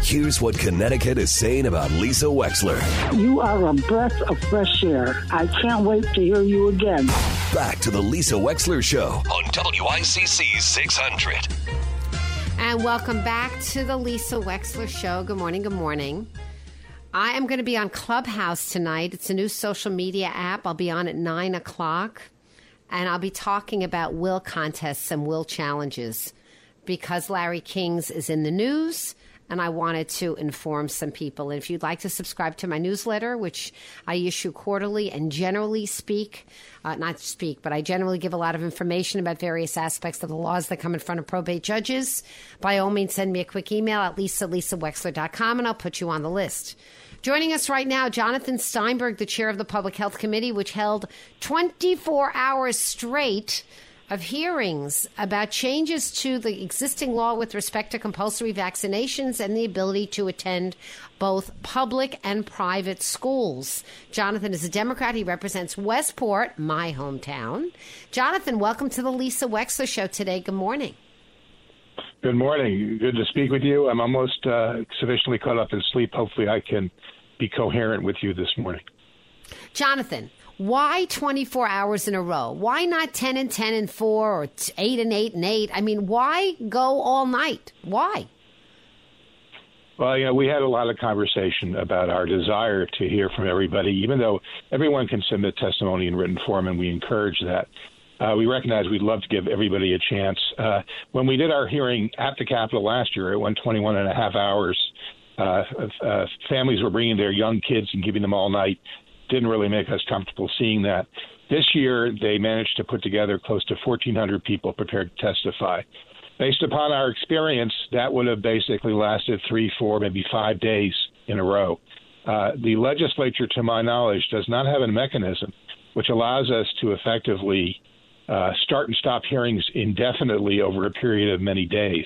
Here's what Connecticut is saying about Lisa Wexler. You are a breath of fresh air. I can't wait to hear you again. Back to the Lisa Wexler Show on WICC 600. And welcome back to the Lisa Wexler Show. Good morning, good morning. I am going to be on Clubhouse tonight. It's a new social media app. I'll be on at 9 o'clock. And I'll be talking about will contests and will challenges because Larry King's is in the news. And I wanted to inform some people. And if you'd like to subscribe to my newsletter, which I issue quarterly and generally I generally give a lot of information about various aspects of the laws that come in front of probate judges, by all means, send me a quick email at lisawexler.com and I'll put you on the list. Joining us right now, Jonathan Steinberg, the chair of the Public Health Committee, which held 24 hours straight of hearings about changes to the existing law with respect to compulsory vaccinations and the ability to attend both public and private schools. Jonathan is a Democrat. He represents Westport, my hometown. Jonathan, welcome to the Lisa Wexler Show today. Good morning. Good morning. Good to speak with you. I'm almost sufficiently caught up in sleep. Hopefully I can be coherent with you this morning. Jonathan, why 24 hours in a row? Why not 10 and 10 and 4 or 8 and 8 and 8? I mean, why go all night? Why? Well, we had a lot of conversation about our desire to hear from everybody, even though everyone can submit testimony in written form, and we encourage that. We recognize we'd love to give everybody a chance. When we did our hearing at the Capitol last year, it went 21 and a half hours. Families were bringing their young kids and giving them all night. Didn't really make us comfortable seeing that. This year, they managed to put together close to 1,400 people prepared to testify. Based upon our experience, that would have basically lasted 3, 4, maybe 5 days in a row. The legislature, to my knowledge, does not have a mechanism which allows us to effectively start and stop hearings indefinitely over a period of many days.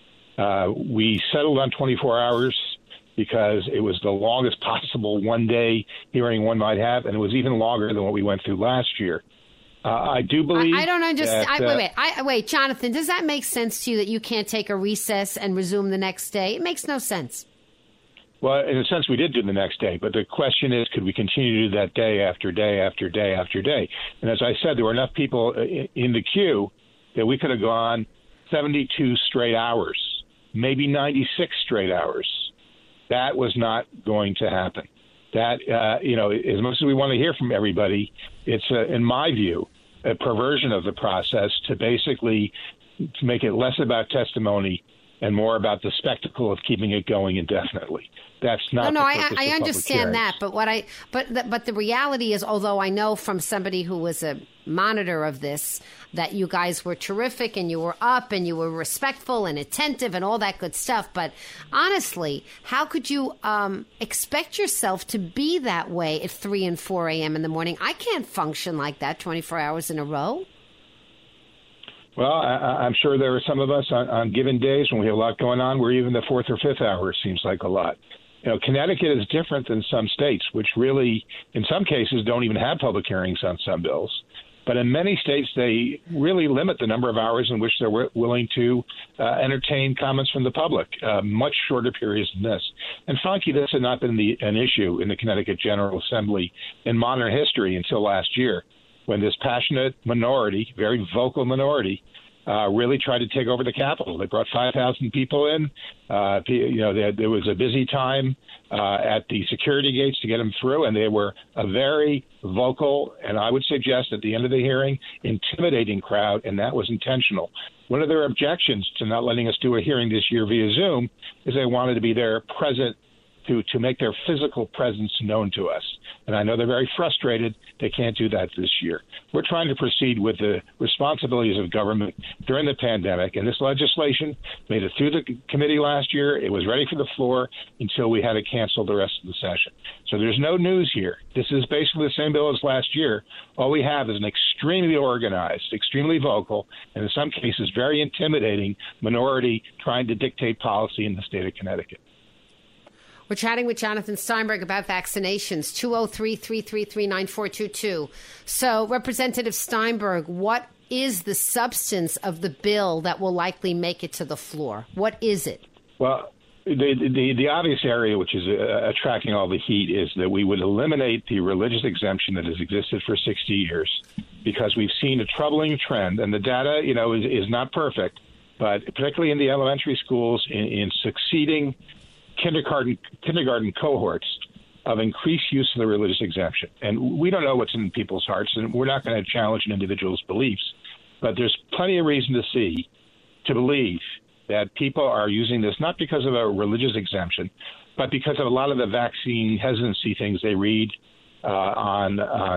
We settled on 24 hours because it was the longest possible one-day hearing one might have, and it was even longer than what we went through last year. I do believe I don't understand. Wait, Jonathan, does that make sense to you that you can't take a recess and resume the next day? It makes no sense. Well, in a sense, we did do the next day, but the question is, could we continue to do that day after day after day after day? And as I said, there were enough people in the queue that we could have gone 72 straight hours, maybe 96 straight hours. That was not going to happen. That, as much as we want to hear from everybody, it's, in my view, a perversion of the process to basically make it less about testimony and more about the spectacle of keeping it going indefinitely. That's not. No, I understand that, but the reality is, although I know from somebody who was a monitor of this that you guys were terrific and you were up and you were respectful and attentive and all that good stuff, but honestly, how could you expect yourself to be that way at 3 and 4 a.m. in the morning? I can't function like that 24 hours in a row. Well, I'm sure there are some of us on given days when we have a lot going on where even the 4th or 5th hour seems like a lot. Connecticut is different than some states, which really, in some cases, don't even have public hearings on some bills. But in many states, they really limit the number of hours in which they're willing to entertain comments from the public, much shorter periods than this. And frankly, this had not been an issue in the Connecticut General Assembly in modern history until last year, when this passionate minority, very vocal minority, really tried to take over the Capitol. They brought 5,000 people in. There was a busy time at the security gates to get them through, and they were a very vocal, and I would suggest at the end of the hearing, intimidating crowd, and that was intentional. One of their objections to not letting us do a hearing this year via Zoom is they wanted to be there present to make their physical presence known to us. And I know they're very frustrated they can't do that this year. We're trying to proceed with the responsibilities of government during the pandemic, and this legislation made it through the committee last year. It was ready for the floor until we had to cancel the rest of the session. So there's no news here. This is basically the same bill as last year. All we have is an extremely organized, extremely vocal, and in some cases very intimidating minority trying to dictate policy in the state of Connecticut. We're chatting with Jonathan Steinberg about vaccinations, 203-333-9422. So, Representative Steinberg, what is the substance of the bill that will likely make it to the floor? What is it? Well, The obvious area which is attracting all the heat is that we would eliminate the religious exemption that has existed for 60 years, because we've seen a troubling trend, and the data, is not perfect, but particularly in the elementary schools, in succeeding kindergarten cohorts, of increased use of the religious exemption. And we don't know what's in people's hearts, and we're not going to challenge an individual's beliefs, but there's plenty of reason to believe that people are using this not because of a religious exemption, but because of a lot of the vaccine hesitancy things they read on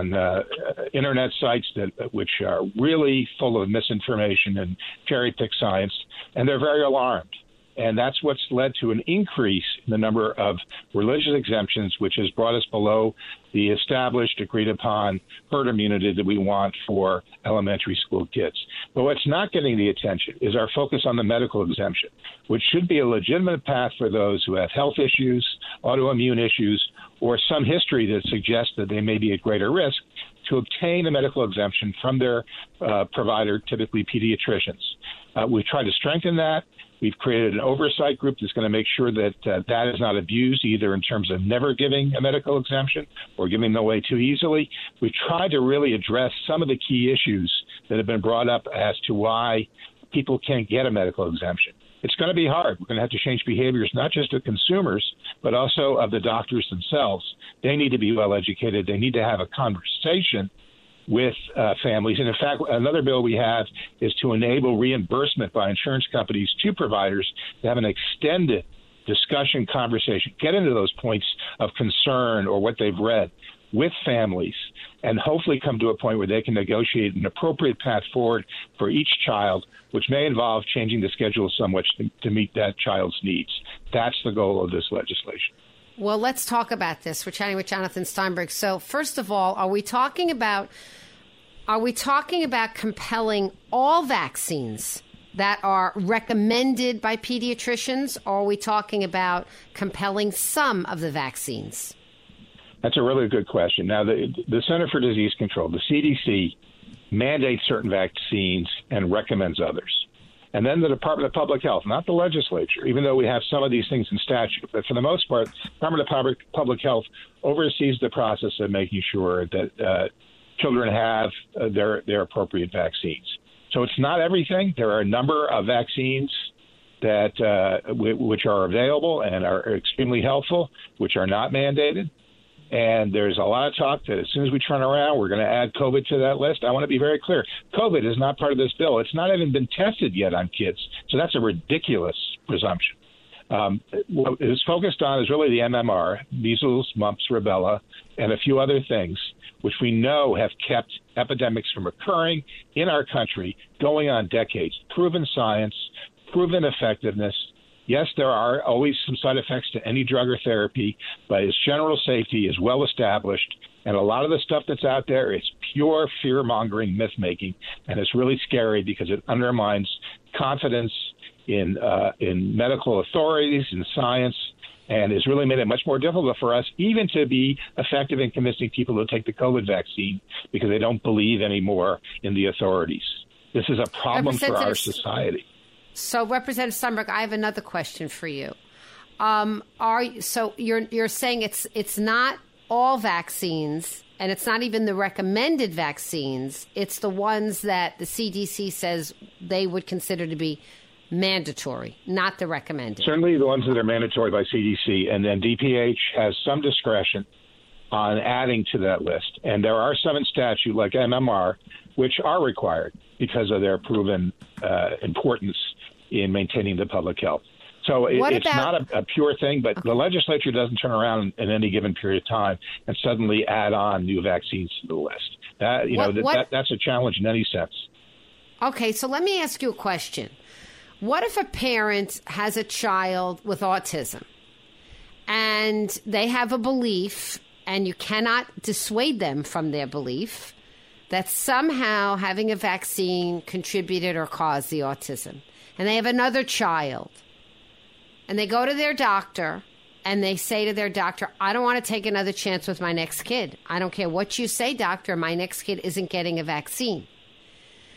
internet sites which are really full of misinformation and cherry-picked science, and they're very alarmed. And that's what's led to an increase in the number of religious exemptions, which has brought us below the established, agreed-upon herd immunity that we want for elementary school kids. But what's not getting the attention is our focus on the medical exemption, which should be a legitimate path for those who have health issues, autoimmune issues, or some history that suggests that they may be at greater risk, to obtain a medical exemption from their provider, typically pediatricians. We've tried to strengthen that. We've created an oversight group that's going to make sure that that is not abused, either in terms of never giving a medical exemption or giving them away too easily. We've tried to really address some of the key issues that have been brought up as to why people can't get a medical exemption. It's going to be hard. We're going to have to change behaviors, not just of consumers, but also of the doctors themselves. They need to be well educated. They need to have a conversation with families. And in fact, another bill we have is to enable reimbursement by insurance companies to providers to have an extended discussion, conversation, get into those points of concern or what they've read with families, and hopefully come to a point where they can negotiate an appropriate path forward for each child, which may involve changing the schedule somewhat to meet that child's needs. That's the goal of this legislation. Well, let's talk about this. We're chatting with Jonathan Steinberg. So, first of all, are we talking about compelling all vaccines that are recommended by pediatricians, or are we talking about compelling some of the vaccines? That's a really good question. Now, the Center for Disease Control, the CDC, mandates certain vaccines and recommends others. And then the Department of Public Health, not the legislature, even though we have some of these things in statute. But for the most part, the Department of Public Health oversees the process of making sure that children have their appropriate vaccines. So it's not everything. There are a number of vaccines that which are available and are extremely helpful, which are not mandated. And there's a lot of talk that as soon as we turn around, we're going to add COVID to that list. I want to be very clear. COVID is not part of this bill. It's not even been tested yet on kids. So that's a ridiculous presumption. What is focused on is really the MMR, measles, mumps, rubella, and a few other things, which we know have kept epidemics from occurring in our country going on decades. Proven science, proven effectiveness. Yes, there are always some side effects to any drug or therapy, but its general safety is well established. And a lot of the stuff that's out there is pure fear-mongering, myth-making, and it's really scary because it undermines confidence in medical authorities, in science, and has really made it much more difficult for us even to be effective in convincing people to take the COVID vaccine because they don't believe anymore in the authorities. This is a problem for our society. So, Representative Steinberg, I have another question for you. You're saying it's not all vaccines, and it's not even the recommended vaccines. It's the ones that the CDC says they would consider to be mandatory, not the recommended. Certainly the ones that are mandatory by CDC, and then DPH has some discretion on adding to that list. And there are some in statute, like MMR, which are required because of their proven importance in maintaining the public health. So it's not a pure thing, but the legislature doesn't turn around in any given period of time and suddenly add on new vaccines to the list. That's a challenge in any sense. Okay, so let me ask you a question. What if a parent has a child with autism and they have a belief, and you cannot dissuade them from their belief, that somehow having a vaccine contributed or caused the autism? And they have another child, and they go to their doctor, and they say to their doctor, I don't want to take another chance with my next kid. I don't care what you say, doctor, my next kid isn't getting a vaccine.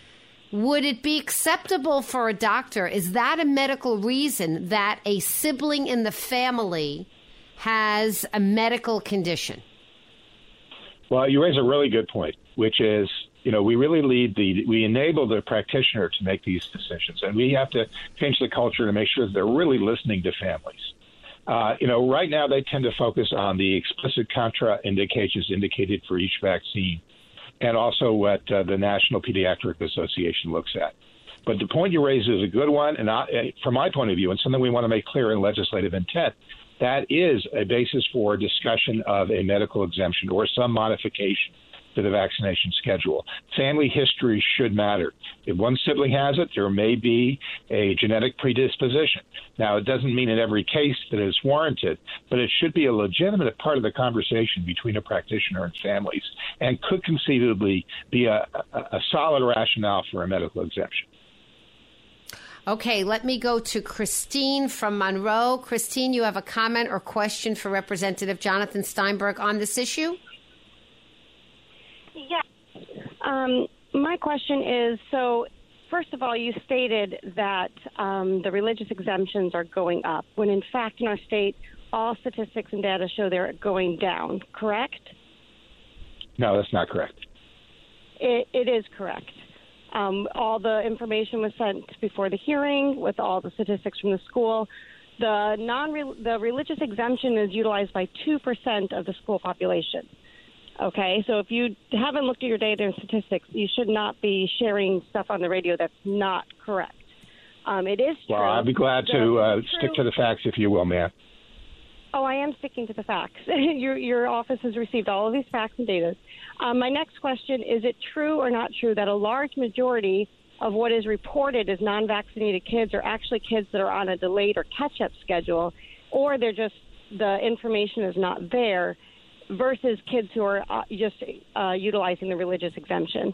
would it be acceptable for a doctor? Is that a medical reason that a sibling in the family has a medical condition? Well, you raise a really good point, which is, we really we enable the practitioner to make these decisions, and we have to change the culture to make sure that they're really listening to families. Right now they tend to focus on the explicit contraindications indicated for each vaccine, and also what the National Pediatric Association looks at. But the point you raise is a good one, and from my point of view, and something we want to make clear in legislative intent, that is a basis for discussion of a medical exemption or some modification to the vaccination schedule. Family history should matter. If one sibling has it, there may be a genetic predisposition. Now, it doesn't mean in every case that it's warranted, but it should be a legitimate part of the conversation between a practitioner and families, and could conceivably be a solid rationale for a medical exemption. Okay, let me go to Christine from Monroe. Christine, you have a comment or question for Representative Jonathan Steinberg on this issue? Yeah. My question is, first of all, you stated that the religious exemptions are going up, when in fact in our state, all statistics and data show they're going down, correct? No, that's not correct. It is correct. All the information was sent before the hearing with all the statistics from the school. The religious exemption is utilized by 2% of the school population. Okay, so if you haven't looked at your data and statistics, you should not be sharing stuff on the radio that's not correct. It is true. Well, I'd be glad to stick to the facts, if you will, ma'am. Oh, I am sticking to the facts. Your office has received all of these facts and data. My next question, is it true or not true that a large majority of what is reported as non-vaccinated kids are actually kids that are on a delayed or catch-up schedule, or they're just the information is not there, versus kids who are just utilizing the religious exemption?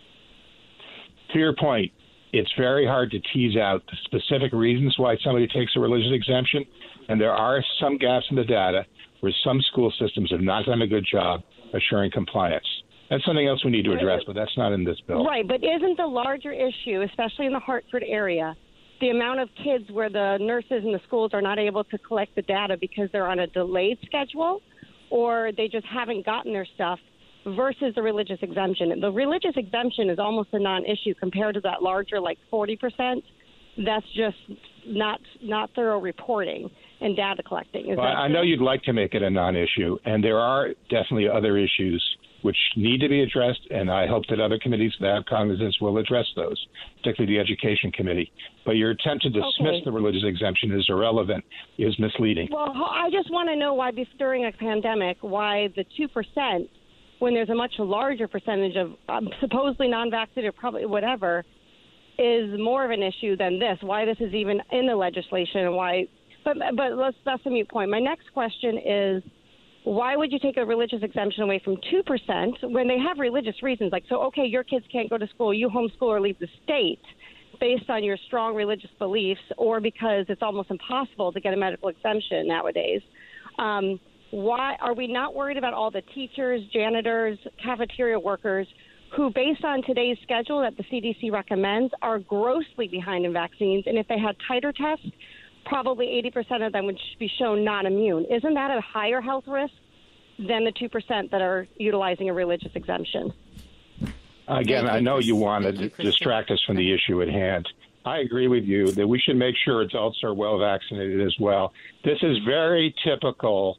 To your point, it's very hard to tease out the specific reasons why somebody takes a religious exemption, and there are some gaps in the data where some school systems have not done a good job assuring compliance. That's something else we need to address, but that's not in this bill. Right, but isn't the larger issue, especially in the Hartford area, the amount of kids where the nurses and the schools are not able to collect the data because they're on a delayed schedule, or they just haven't gotten their stuff, versus the religious exemption? The religious exemption is almost a non-issue compared to that larger, like 40%. That's just not thorough reporting and data collecting. I know you'd like to make it a non-issue, and there are definitely other issues which need to be addressed, and I hope that other committees that have cognizance will address those, particularly the Education Committee. But your attempt to dismiss the religious exemption as irrelevant is misleading. Well, I just want to know why, during a pandemic, why the 2%, when there's a much larger percentage of supposedly non-vaccinated, probably whatever, is more of an issue than this, why this is even in the legislation, and why. But that's a moot point. My next question is, why would you take a religious exemption away from 2% when they have religious reasons? Like, so, okay, your kids can't go to school, you homeschool or leave the state based on your strong religious beliefs, or because it's almost impossible to get a medical exemption nowadays. Why are we not worried about all the teachers, janitors, cafeteria workers who, based on today's schedule that the CDC recommends, are grossly behind in vaccines? And if they had titer tests, probably 80% of them would be shown not immune. Isn't that a higher health risk than the 2% that are utilizing a religious exemption? Again, I know you want to distract us from the issue at hand. I agree with you that we should make sure adults are well vaccinated as well. This is very typical,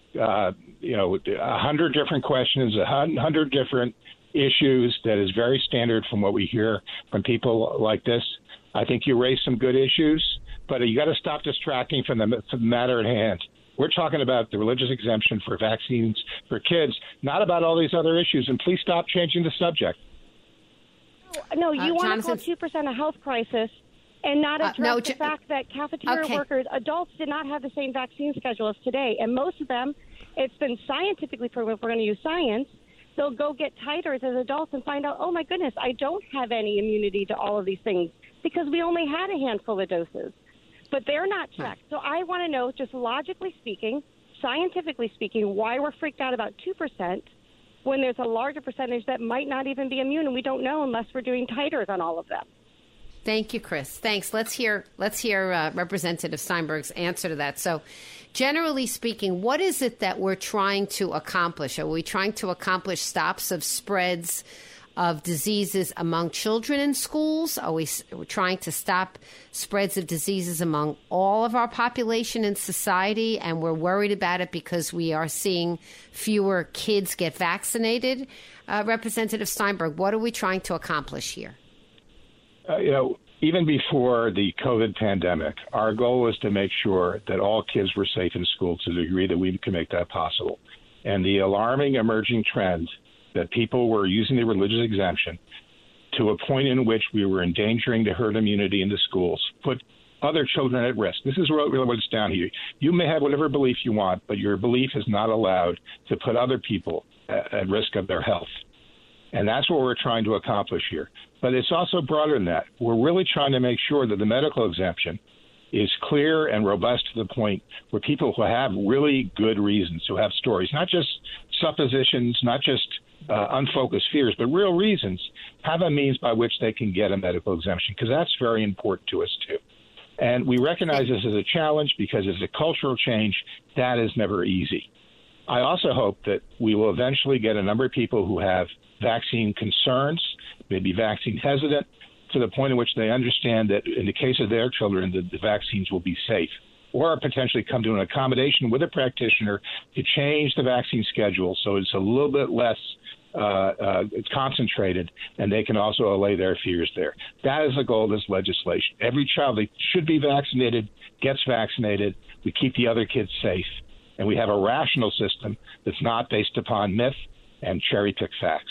100 different questions, 100 different issues that is very standard from what we hear from people like this. I think you raised some good issues, but you got to stop distracting from the matter at hand. We're talking about the religious exemption for vaccines for kids, not about all these other issues. And please stop changing the subject. No, you want to call 2% a health crisis and not address the fact that cafeteria workers, adults, did not have the same vaccine schedule as today. And most of them, it's been scientifically proven, if we're going to use science, they'll go get titers as adults and find out, oh, my goodness, I don't have any immunity to all of these things because we only had a handful of doses. But they're not checked. So I want to know, just logically speaking, scientifically speaking, why we're freaked out about 2% when there's a larger percentage that might not even be immune, and we don't know unless we're doing titers on all of them. Thank you, Chris. Thanks. Let's hear Representative Steinberg's answer to that. So, generally speaking, what is it that we're trying to accomplish? Are we trying to accomplish stops of spreads of diseases among children in schools? Are we trying to stop spreads of diseases among all of our population in society, and we're worried about it because we are seeing fewer kids get vaccinated? Representative Steinberg, what are we trying to accomplish here? Even before the COVID pandemic, our goal was to make sure that all kids were safe in school to the degree that we can make that possible. And the alarming emerging trend that people were using the religious exemption to a point in which we were endangering the herd immunity in the schools put other children at risk. This is really what it's down here. You may have whatever belief you want, but your belief is not allowed to put other people at risk of their health. And that's what we're trying to accomplish here. But it's also broader than that. We're really trying to make sure that the medical exemption is clear and robust to the point where people who have really good reasons, who have stories, not just suppositions, not just unfocused fears, but real reasons, have a means by which they can get a medical exemption, because that's very important to us, too. And we recognize this as a challenge because it's a cultural change. That is never easy. I also hope that we will eventually get a number of people who have vaccine concerns, maybe vaccine hesitant, to the point in which they understand that in the case of their children, the vaccines will be safe, or potentially come to an accommodation with a practitioner to change the vaccine schedule so it's a little bit less concentrated, and they can also allay their fears there. That is the goal of this legislation. Every child that should be vaccinated gets vaccinated. We keep the other kids safe, and we have a rational system that's not based upon myth and cherry-pick facts.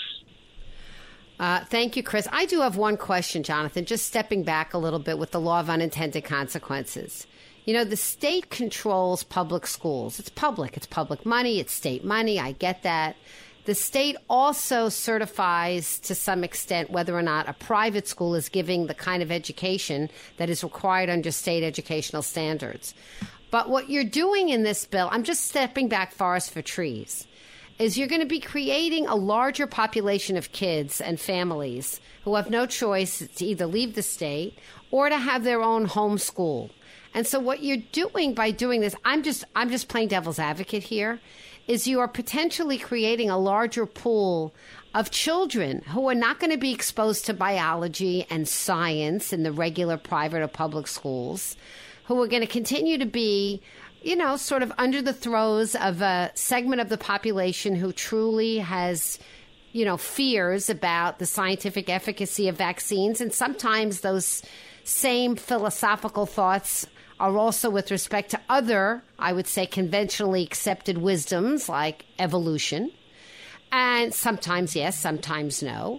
Thank you, Chris. I do have one question, Jonathan, just stepping back a little bit with the law of unintended consequences. You know, the state controls public schools. It's public money. It's state money. I get that. The state also certifies to some extent whether or not a private school is giving the kind of education that is required under state educational standards. But what you're doing in this bill, I'm just stepping back forest for trees, is you're going to be creating a larger population of kids and families who have no choice to either leave the state or to have their own home school. And so what you're doing by doing this, I'm just playing devil's advocate here, is you are potentially creating a larger pool of children who are not going to be exposed to biology and science in the regular private or public schools, who are going to continue to be, you know, sort of under the throes of a segment of the population who truly has, you know, fears about the scientific efficacy of vaccines. And sometimes those same philosophical thoughts are also with respect to other, I would say, conventionally accepted wisdoms like evolution. And sometimes yes, sometimes no.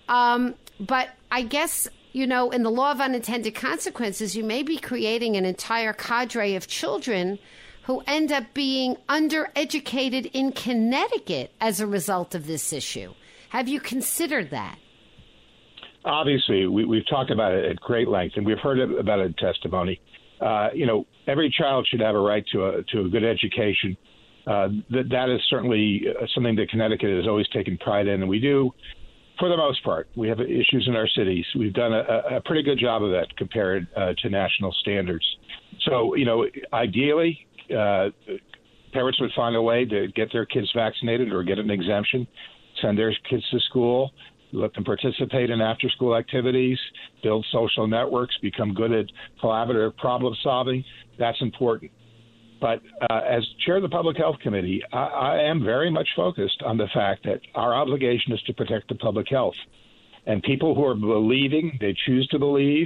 But I guess, you know, in the law of unintended consequences, you may be creating an entire cadre of children who end up being undereducated in Connecticut as a result of this issue. Have you considered that? Obviously, we've talked about it at great length, and we've heard about it in testimony. You know, every child should have a right to a good education. That is certainly something that Connecticut has always taken pride in, and we do. For the most part, we have issues in our cities. We've done a pretty good job of that compared to national standards. So, you know, ideally, parents would find a way to get their kids vaccinated or get an exemption, send their kids to school, let them participate in after-school activities, build social networks, become good at collaborative problem solving. That's important. But as chair of the Public Health Committee, I am very much focused on the fact that our obligation is to protect the public health. And people who are believing, they choose to believe,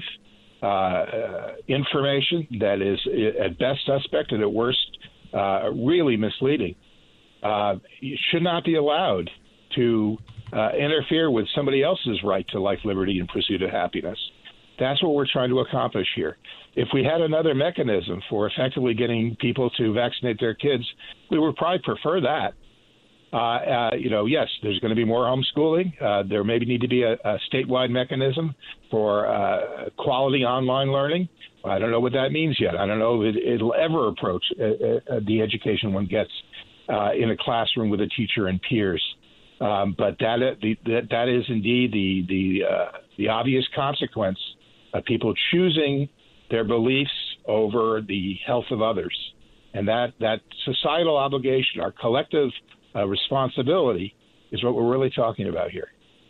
information that is at best suspect and at worst really misleading, should not be allowed to interfere with somebody else's right to life, liberty, and pursuit of happiness. That's what we're trying to accomplish here. If we had another mechanism for effectively getting people to vaccinate their kids, we would probably prefer that. You know, yes, there's going to be more homeschooling. There maybe need to be a statewide mechanism for quality online learning. I don't know what that means yet. I don't know if it'll ever approach the education one gets in a classroom with a teacher and peers. But that is indeed the obvious consequence of people choosing their beliefs over the health of others. And that societal obligation, our collective responsibility, is what we're really talking about here.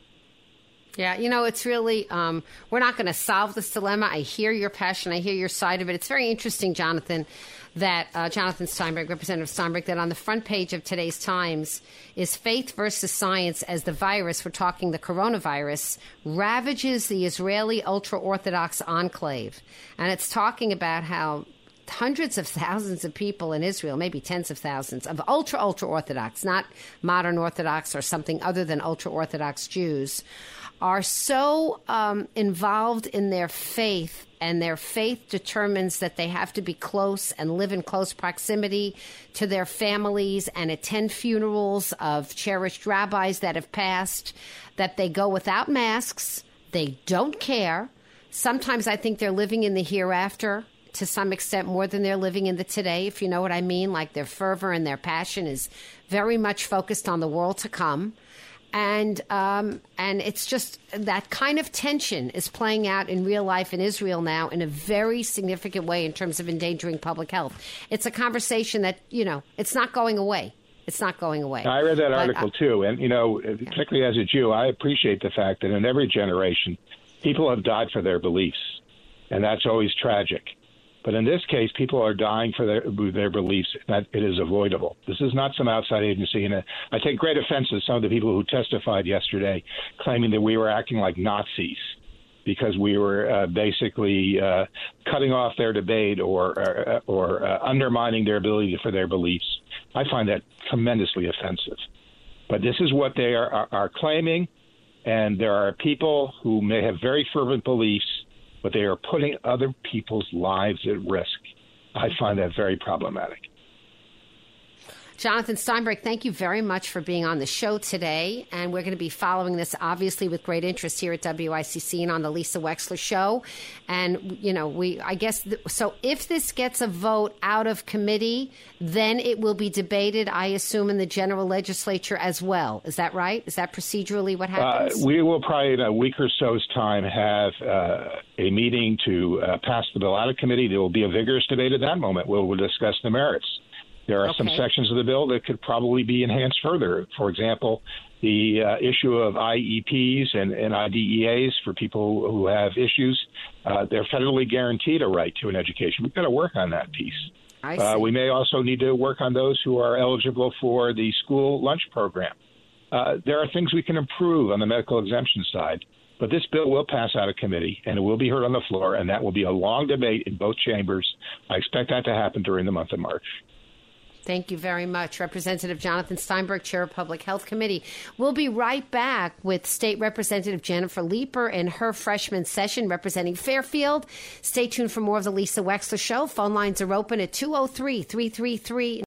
Yeah, it's really, we're not going to solve this dilemma. I hear your passion. I hear your side of it. It's very interesting, Jonathan, that Jonathan Steinberg, Representative Steinberg, that on the front page of today's Times is Faith versus Science as the virus, we're talking the coronavirus, ravages the Israeli ultra-Orthodox enclave. And it's talking about how hundreds of thousands of people in Israel, maybe tens of thousands, of ultra-Orthodox, not modern Orthodox or something other than ultra-Orthodox Jews, are so involved in their faith, and their faith determines that they have to be close and live in close proximity to their families and attend funerals of cherished rabbis that have passed, that they go without masks. They don't care. Sometimes I think they're living in the hereafter to some extent more than they're living in the today, if you know what I mean. Like their fervor and their passion is very much focused on the world to come. And it's just that kind of tension is playing out in real life in Israel now in a very significant way in terms of endangering public health. It's a conversation that, it's not going away. It's not going away. I read that article, too. And, particularly as a Jew, I appreciate the fact that in every generation, people have died for their beliefs. And that's always tragic. But in this case, people are dying for their beliefs, that it is avoidable. This is not some outside agency. And I take great offense to some of the people who testified yesterday claiming that we were acting like Nazis because we were basically cutting off their debate or undermining their ability for their beliefs. I find that tremendously offensive. But this is what they are claiming, and there are people who may have very fervent beliefs, but they are putting other people's lives at risk. I find that very problematic. Jonathan Steinberg, thank you very much for being on the show today. And we're going to be following this, obviously, with great interest here at WICC and on the Lisa Wexler Show. And, so if this gets a vote out of committee, then it will be debated, I assume, in the general legislature as well. Is that right? Is that procedurally what happens? We will probably in a week or so's time have a meeting to pass the bill out of committee. There will be a vigorous debate at that moment. We'll discuss the merits. There are some sections of the bill that could probably be enhanced further. For example, the issue of IEPs and IDEAs for people who have issues. They're federally guaranteed a right to an education. We've got to work on that piece. We may also need to work on those who are eligible for the school lunch program. There are things we can improve on the medical exemption side. But this bill will pass out of committee, and it will be heard on the floor, and that will be a long debate in both chambers. I expect that to happen during the month of March. Thank you very much. Representative Jonathan Steinberg, Chair of Public Health Committee. We'll be right back with State Representative Jennifer Leeper in her freshman session representing Fairfield. Stay tuned for more of the Lisa Wexler Show. Phone lines are open at 203-333